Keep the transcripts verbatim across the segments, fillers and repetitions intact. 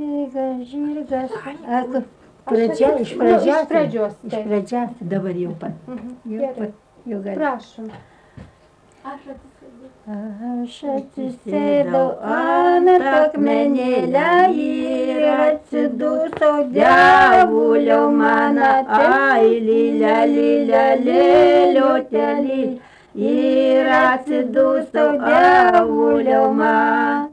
Bėga žirgas. Ak, pradžia, iš pradžios. Iš pradžios. Iš pradžios, dabar jau pat. Jau pat, jau gali. Prašom. Aš atsisėdau ant akmenėlę ir atsidusau dievulio mano. Ai, lilia, lilia, lėlio telį. Ir atsidusau dievulio mano.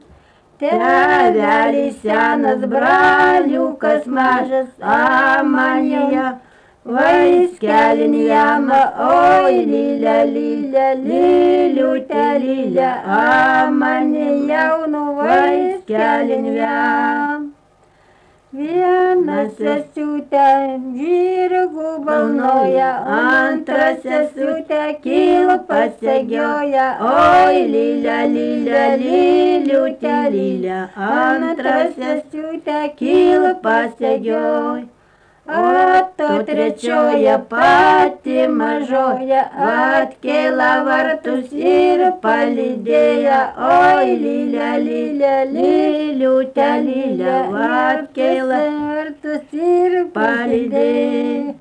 Tėvelis senas, braliukas mažas, amanėje, vaiskelin jama, oi, lilia, lilia, liliutė, lilia, amanė jaunu, vaiskelin jam. Viena sesutė žirgų balnoja, antra sesutė kilpą segioja, oi, lilia, lilia, liliutė, lilia, antra sesutė kilpą segioja. O to trečioja pati mažoja, atkėla vartus ir palydėja, oi, lilia, lilia, liliutė, lilia, atkėla vartus ir palydėja.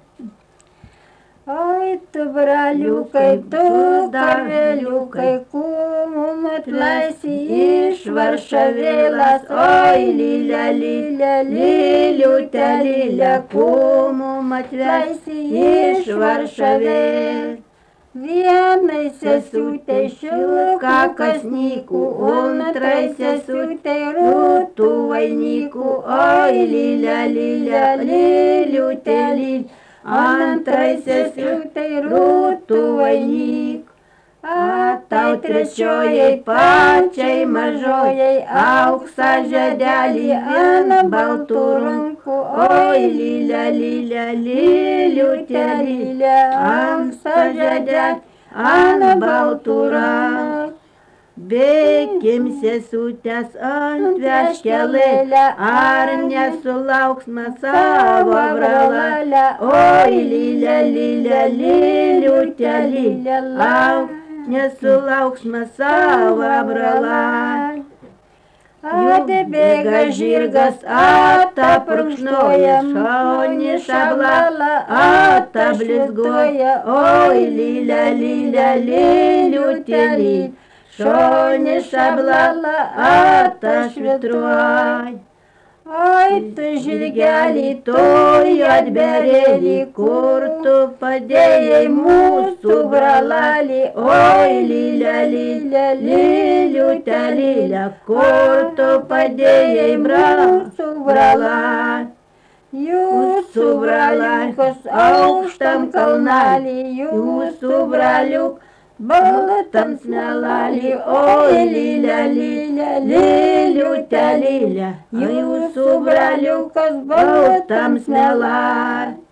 Oi, tu braliukai, tu karveliukai, kūmum atlaisi iš Varšavėlas, oi, lilia, lilia, liliutė, lilia, kūmum atlaisi iš Varšavėlas. Vienai sesutei šilka kasnykų, antrai sesutei rūtų vainikų, oi, lilia, lilia, liliutė, lilia, antrai sesutei rūtų vainikų. A tau trečiojai pačiai mažojai auksą žiedelį ant baltų rankų, oi, lilia, lilia, liliutė, lilia, auksą žiedelį ant baltų rankų. Bėkim sesutės atvežkelėlę, ar nesulauksma savo bralelę, oi, lilia, lilia, liliutė, lilia, lauk, nesulauksma savo bralelę. Atbėga žirgas, atapurkšnoja, šauni šablala, atablizgoja, oi, lilia, lilia, liliutė, lilia, šauni šablala, atašvitruoj. Oi, tu žirgelį, tu juodberėlį, kur tu padėjai mūsų bralalį, oi, lilia, lilia, liliutė, lilia, kur tu padėjai mūsų bralalį. Jūsų braliukas aukštam kalnelį, jūsų braliuk baltam smelalį, oi, lilia, lilia, liliutė, lilia, jūsų braliukas baltam smelalį.